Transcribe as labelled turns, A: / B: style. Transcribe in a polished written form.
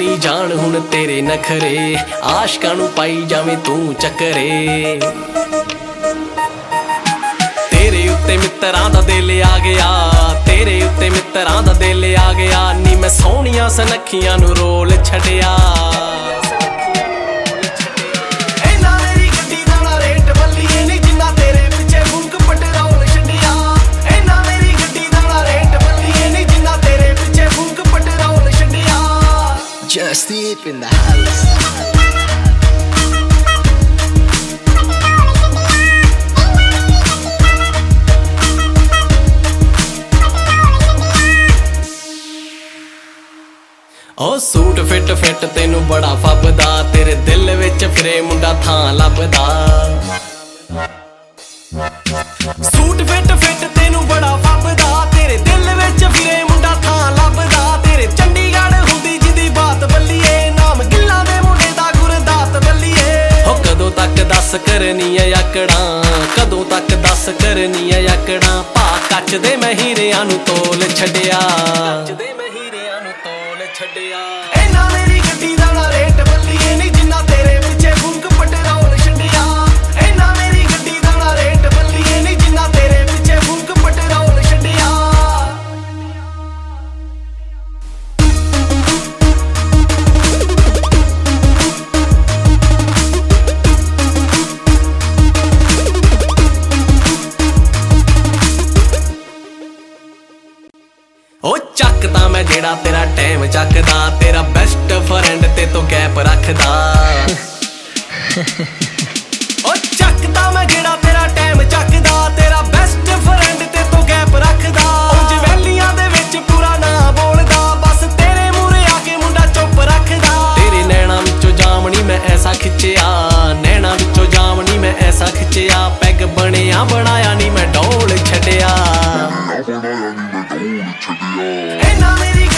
A: मेरी जान हुण तेरे नखरे आशकां नूं पाई जावें तू चक्करे तेरे उत्ते मित्तरां दा दिल आ गया तेरे उत्ते मित्तरां दा दिल आ गया नी मैं सोहणियां सनखियां नूं रोल छड्डिया
B: Just deep in the house.
A: ओ सूट फिट फिट तेनू बड़ा फबदा तेरे दिल विच फिरे मुंडा थां लभदा सूट फिट फिट तेनू बड़ा फबदा तेरे दिल विच फिरे मुंडा थां लभदा तेरे चंडीगढ़ हुंदी जिंदी बात बल्लीए नाम गिल्ला दे मुंडे दा गुरदात बल्लीए हो कदों तक दस करनी है आकड़ां कदों तक दस करनी है आकड़ां भा कच दे मैं हीरियां नूं तोल छड्डिया इन्ना मेरी गड्डी दा ना रेट बल्लीए नी जिन्ना तेरे पिछे फूक पटरोल छड्डिया इन्ना मेरी गड्डी दा ना रेट बल्लीए नी जिन्ना तेरे पिछे फूक पटरोल छड्डिया ओ चकदा मैं जेड़ा तेरा टाइम चकदा तेरा बेस्ट फ्रेंड ते तो गैप रखदा ओ चकदा मैं जेड़ा तेरा टाइम चकदा तेरा बेस्ट फ्रेंड ते तो गैप रखदा उंज वैलियां दे विच पूरा ना बोलदा बस तेरे मूरे आके मुंडा चुप रखदा तेरे नैना विचों जामनी मैं ऐसा खिच्चिया नैना विचों जामनी मैं ऐसा खिच्चिया पैग बनिया बनाया नी मैं डोल छड्डिया इन्ना मेरी